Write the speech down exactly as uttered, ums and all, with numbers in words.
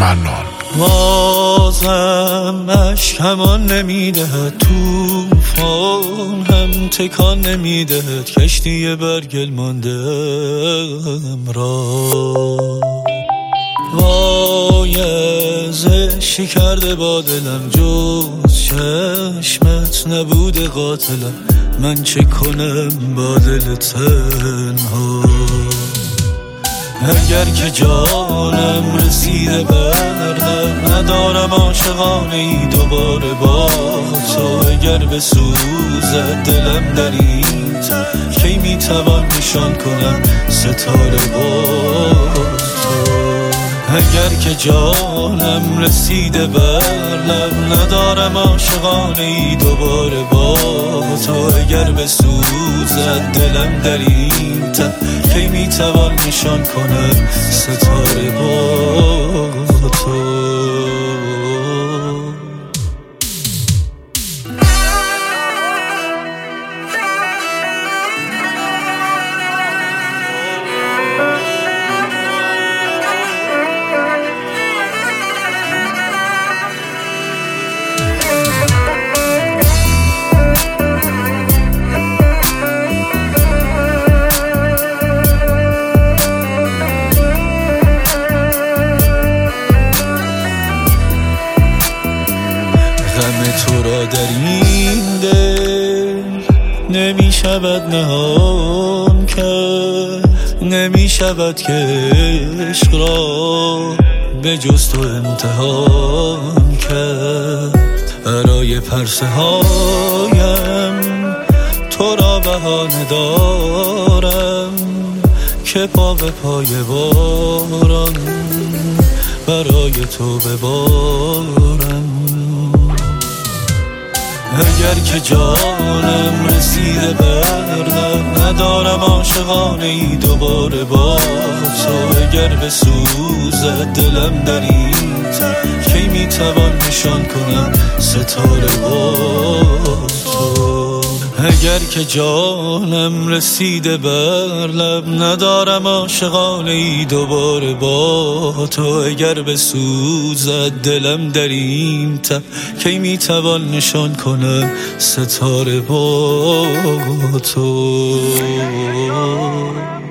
منان. بازم اشکمان نمیدهد، توفان هم تکان نمیدهد، کشتی برگل ماندم را. وای زشی کرده با دلم، جز چشمت نبوده قاتلم، من چه کنم با دل تنها. اگر که جانم رسیده بر لب، ندارم عاشقانه ای دوباره با تو. اگر بسوزد دلم در این تب، کی میتوان نشان کنم ستاره با تو. اگر که جانم رسیده بر لب، ندارم عاشقانه ای دوباره با تو. اگر بسوزد دلم در این تب، کی میتوان نشان کنم ستاره با تو. غم تو را در این دل نمی شود نهان کرد، نمی شود که عشق را به جز تو امتحان کرد. برای پرسه هایم تو را بهانه دارم، که پا به پای باران برای تو ببارم. اگر که جانم رسیده بر لب، ندارم عاشقانه ای دوباره با تو. اگر بسوزد دلم در این تب، کی میتوان نشان کنم ستاره با تو. اگر که جانم رسیده بر لب، ندارم عاشقانه ای دوباره با تو. اگر بسوزد دلم در این تب، کی میتوان نشان کنم ستاره با تو.